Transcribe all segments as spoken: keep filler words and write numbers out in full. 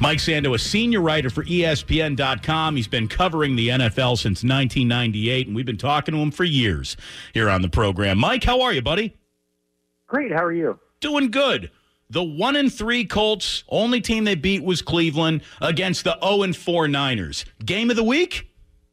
Mike Sando, a senior writer for E S P N dot com. He's been covering the N F L since nineteen ninety-eight, and we've been talking to him for years here on the program. Mike, how are you, buddy? Great. How are you? Doing good. The one and three Colts, only team they beat was Cleveland against the oh and four Niners. Game of the week?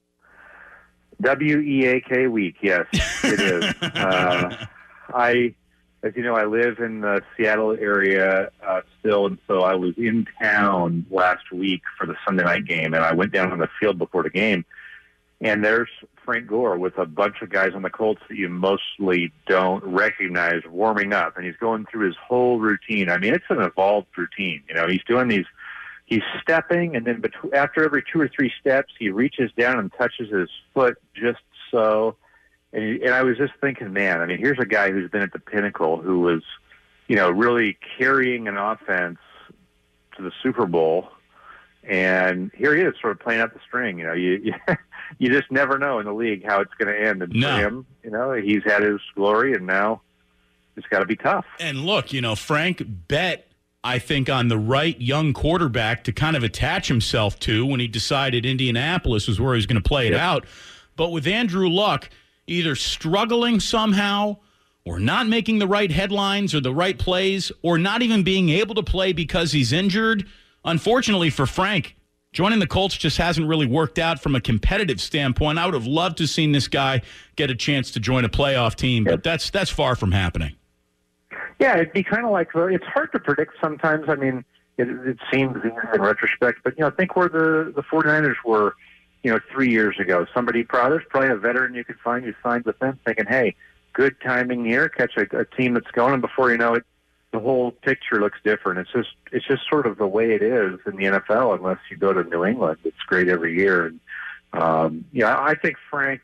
W E A K week, yes, it is. uh, I, as you know, I live in the Seattle area uh, still, and so I was in town last week for the Sunday night game, and I went down on the field before the game, and there's Frank Gore with a bunch of guys on the Colts that you mostly don't recognize warming up, and he's going through his whole routine. I mean, it's an evolved routine. You know, he's doing these, he's stepping, and then between, after every two or three steps, he reaches down and touches his foot just so. And, he, and I was just thinking, man, I mean, here's a guy who's been at the pinnacle, who was, you know, really carrying an offense to the Super Bowl. And here he is sort of playing out the string. You know, you you, you just never know in the league how it's going to end. And no. for him, you know, he's had his glory, and now it's got to be tough. And look, you know, Frank bet, I think, on the right young quarterback to kind of attach himself to when he decided Indianapolis was where he was going to play it yep. out. But with Andrew Luck either struggling somehow or not making the right headlines or the right plays or not even being able to play because he's injured, unfortunately for Frank, joining the Colts just hasn't really worked out from a competitive standpoint. I would have loved to have seen this guy get a chance to join a playoff team, but that's that's far from happening. Yeah, it'd be kind of like, it's hard to predict sometimes. I mean, it, it seems in retrospect, but, you know, think where the, the 49ers were, you know, three years ago. Somebody, probably, there's probably a veteran you could find who signed with them thinking, hey, good timing here, catch a, a team that's going, and before you know it, the whole picture looks different. It's just it's just sort of the way it is in the N F L, unless you go to New England. It's great every year. And, um, yeah, I think Frank,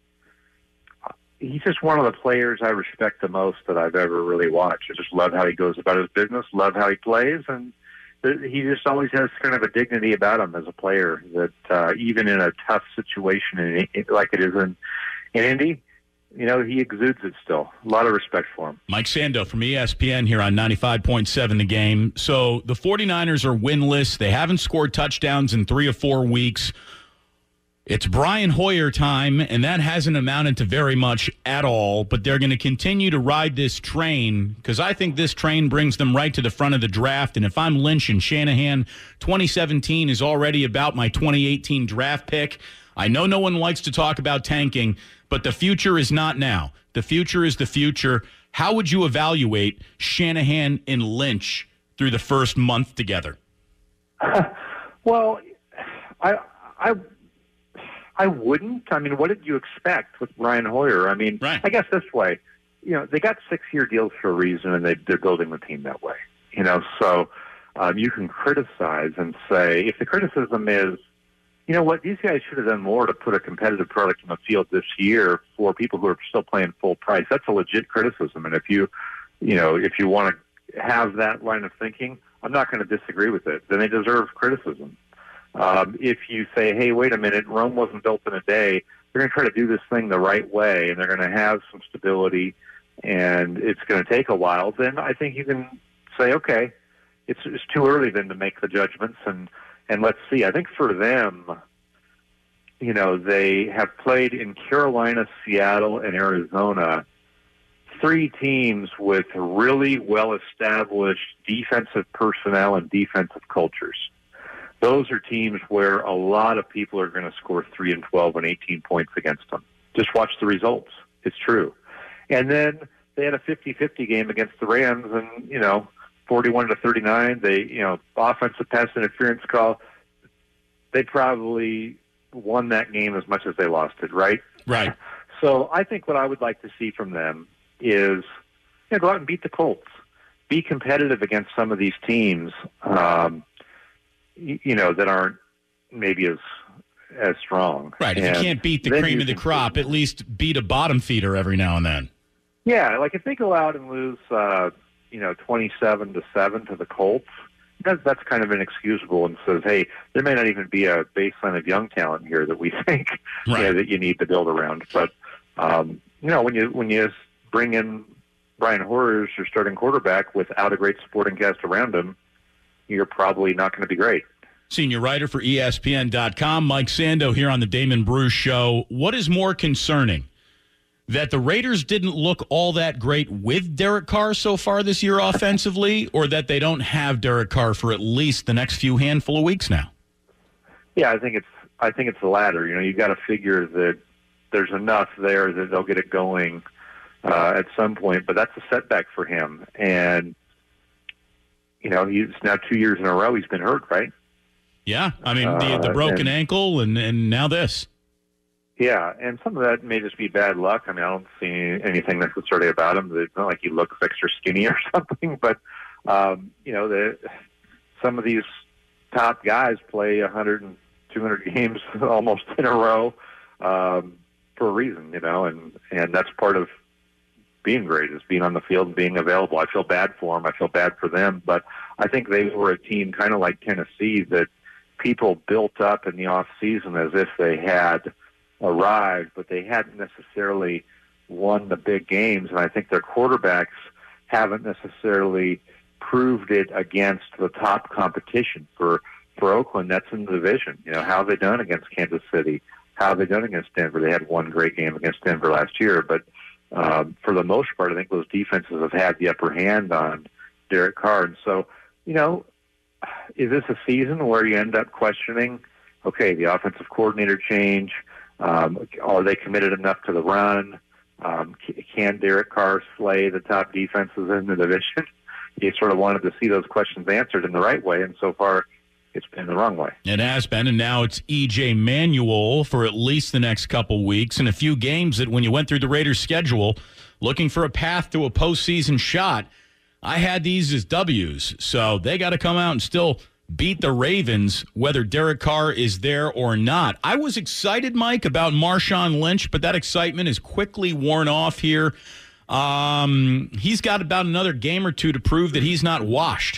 he's just one of the players I respect the most that I've ever really watched. I just love how he goes about his business, love how he plays, and he just always has kind of a dignity about him as a player that uh, even in a tough situation in, in, like it is in, in Indy, you know, he exudes it still. A lot of respect for him. Mike Sando from E S P N here on ninety-five point seven The Game. So the 49ers are winless. They haven't scored touchdowns in three or four weeks. It's Brian Hoyer time, and that hasn't amounted to very much at all, but they're going to continue to ride this train because I think this train brings them right to the front of the draft. And if I'm Lynch and Shanahan, twenty seventeen is already about my twenty eighteen draft pick. I know no one likes to talk about tanking, but the future is not now. The future is the future. How would you evaluate Shanahan and Lynch through the first month together? Uh, well, I I I wouldn't. I mean, what did you expect with Brian Hoyer? I mean, right. I guess this way, you know, they got six-year deals for a reason, and they, they're building the team that way. You know, so um, you can criticize and say, if the criticism is, you know what, these guys should have done more to put a competitive product on the field this year for people who are still playing full price. That's a legit criticism. And if you, you know, if you want to have that line of thinking, I'm not going to disagree with it. Then they deserve criticism. Um, if you say, hey, wait a minute, Rome wasn't built in a day, they're going to try to do this thing the right way, and they're going to have some stability, and it's going to take a while, then I think you can say, okay, it's, it's too early then to make the judgments, and And let's see. I think for them, you know, they have played in Carolina, Seattle, and Arizona, three teams with really well-established defensive personnel and defensive cultures. Those are teams where a lot of people are going to score three and twelve and eighteen points against them. Just watch the results. It's true. And then they had a fifty-fifty game against the Rams, and, you know, forty-one to thirty-nine, they, you know, offensive pass interference call, they probably won that game as much as they lost it, right? Right. So I think what I would like to see from them is, you know, go out and beat the Colts. Be competitive against some of these teams, um, you, you know, that aren't maybe as as strong. Right. If and you can't beat the cream of the crop, at least beat a bottom feeder every now and then. Yeah, like if they go out and lose, uh, you know, twenty-seven to seven to the Colts, that, that's kind of inexcusable, and says, hey, there may not even be a baseline of young talent here that we think right. you know, that you need to build around. But um, you know, when you when you bring in Brian Hoyer as your starting quarterback without a great supporting cast around him, you're probably not going to be great. Senior writer for E S P N dot com, Mike Sando here on the Damon Bruce Show. What is more concerning, that the Raiders didn't look all that great with Derek Carr so far this year offensively, or that they don't have Derek Carr for at least the next few handful of weeks now? Yeah, I think it's I think it's the latter. You know, you've got to figure that there's enough there that they'll get it going uh, at some point, but that's a setback for him. And, you know, he's now two years in a row he's been hurt, right? Yeah, I mean, the, the broken uh, and, ankle and, and now this. Yeah, and some of that may just be bad luck. I mean, I don't see anything necessarily about him. It's not like he looks extra skinny or something, but, um, you know, the, some of these top guys play one hundred and two hundred games almost in a row um, for a reason, you know, and, and that's part of being great, is being on the field and being available. I feel bad for them. I feel bad for them, but I think they were a team kind of like Tennessee that people built up in the off season as if they had arrived, but they hadn't necessarily won the big games. And I think their quarterbacks haven't necessarily proved it against the top competition for, for Oakland. That's in the division. You know, how have they done against Kansas City? How have they done against Denver? They had one great game against Denver last year, but um, for the most part, I think those defenses have had the upper hand on Derek Carr. And so, you know, is this a season where you end up questioning, okay, the offensive coordinator change, um, are they committed enough to the run? Um, can Derek Carr slay the top defenses in the division? You sort of wanted to see those questions answered in the right way, and so far it's been the wrong way. It has been, and now it's E J Manuel for at least the next couple weeks, and a few games that when you went through the Raiders' schedule looking for a path to a postseason shot, I had these as W's, so they got to come out and still beat the Ravens, whether Derek Carr is there or not. I was excited, Mike, about Marshawn Lynch, but that excitement is quickly worn off here. Um, he's got about another game or two to prove that he's not washed.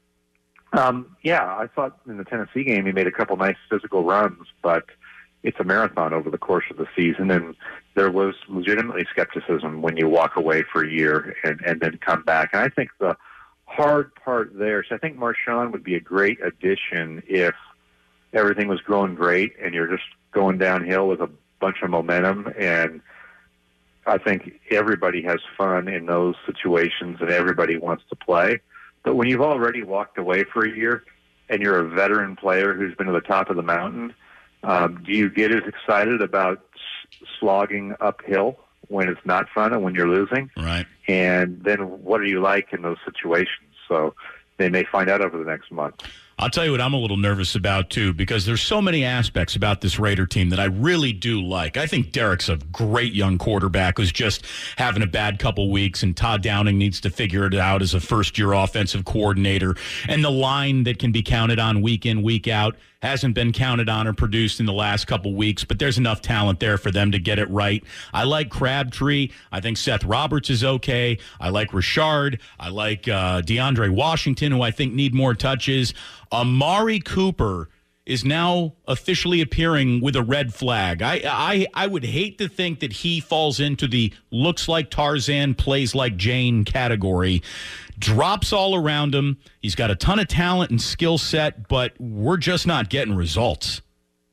Um, yeah, I thought in the Tennessee game he made a couple nice physical runs, but it's a marathon over the course of the season, and there was legitimately skepticism when you walk away for a year and, and then come back. And I think the hard part there, so I think Marshawn would be a great addition if everything was going great and you're just going downhill with a bunch of momentum. And I think everybody has fun in those situations and everybody wants to play. But when you've already walked away for a year and you're a veteran player who's been to the top of the mountain, um, do you get as excited about slogging uphill when it's not fun and when you're losing? Right. And then what are you like in those situations? So they may find out over the next month. I'll tell you what I'm a little nervous about, too, because there's so many aspects about this Raider team that I really do like. I think Derek's a great young quarterback who's just having a bad couple weeks, and Todd Downing needs to figure it out as a first-year offensive coordinator. And the line that can be counted on week in, week out hasn't been counted on or produced in the last couple weeks, but there's enough talent there for them to get it right. I like Crabtree. I think Seth Roberts is okay. I like Richard. I like uh, DeAndre Washington, who I think need more touches. Amari Cooper is now officially appearing with a red flag. I, I I would hate to think that he falls into the looks like Tarzan, plays like Jane category. Drops all around him. He's got a ton of talent and skill set, but we're just not getting results.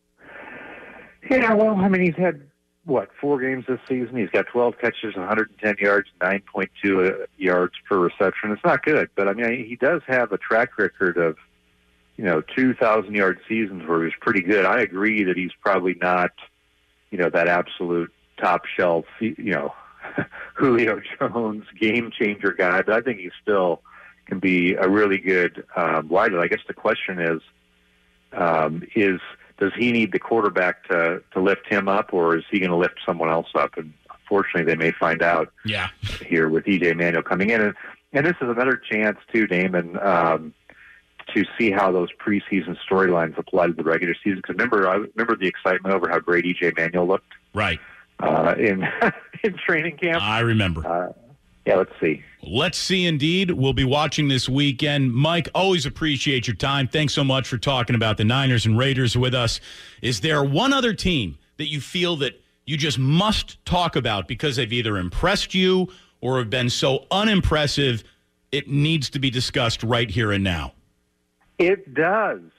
Yeah, well, I mean, he's had, what, four games this season? He's got twelve catches, one hundred ten yards, nine point two yards per reception. It's not good, but, I mean, he does have a track record of, you know, two thousand-yard seasons where he was pretty good. I agree that he's probably not, you know, that absolute top shelf, you know, Julio Jones game-changer guy, but I think he still can be a really good um, wideout. I guess the question is, um, is does he need the quarterback to, to lift him up, or is he going to lift someone else up? And unfortunately, they may find out yeah. here with E J Manuel coming in. And, and this is another chance, too, Damon, um, to see how those preseason storylines apply to the regular season. Because remember, I remember the excitement over how great E J Manuel looked. Right. Uh, in in training camp. I remember. Uh, yeah, let's see. Let's see, indeed. We'll be watching this weekend. Mike, always appreciate your time. Thanks so much for talking about the Niners and Raiders with us. Is there one other team that you feel that you just must talk about because they've either impressed you or have been so unimpressive it needs to be discussed right here and now? It does.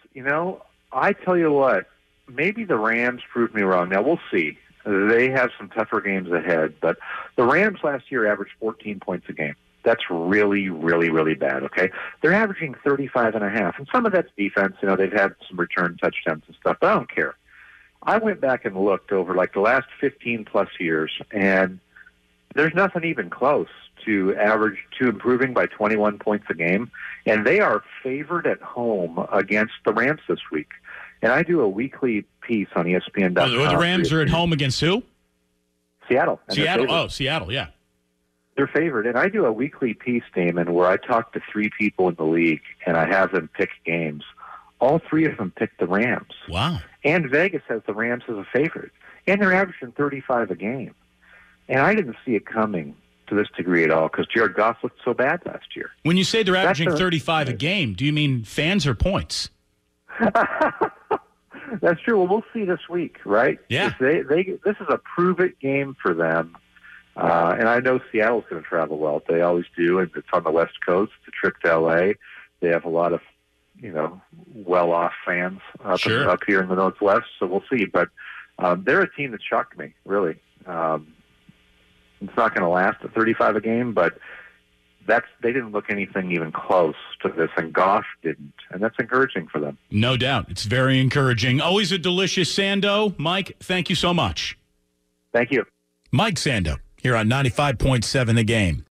you know, I tell you what, maybe the Rams proved me wrong. Now, we'll see. They have some tougher games ahead, but the Rams last year averaged fourteen points a game. That's really, really, really bad, okay? They're averaging thirty-five and a half, and some of that's defense. You know, they've had some return touchdowns and stuff, but I don't care. I went back and looked over, like, the last fifteen-plus years, and there's nothing even close to average, to improving by twenty-one points a game, and they are favored at home against the Rams this week. And I do a weekly piece on E S P N dot com. Oh, the Rams are at home against who? Seattle. Seattle. Oh, Seattle, yeah. They're favored. And I do a weekly piece, Damon, where I talk to three people in the league, and I have them pick games. All three of them picked the Rams. Wow. And Vegas has the Rams as a favorite. And they're averaging thirty-five a game. And I didn't see it coming to this degree at all because Jared Goff looked so bad last year. When you say they're averaging a, thirty-five a game, do you mean fans or points? That's true. Well, we'll see this week, right? Yeah. They, they, this is a prove-it game for them. Uh, and I know Seattle's going to travel well. They always do, and it's on the West Coast. It's a trip to L A. They have a lot of, you know, well-off fans up, Sure. up here in the Northwest, so we'll see. But um, they're a team that shocked me, really. Um, it's not going to last at thirty-five a game, but that's they didn't look anything even close to this, and Goff didn't, and that's encouraging for them. No doubt. It's very encouraging. Always a delicious Sando. Mike, thank you so much. Thank you. Mike Sando here on ninety-five point seven The Game.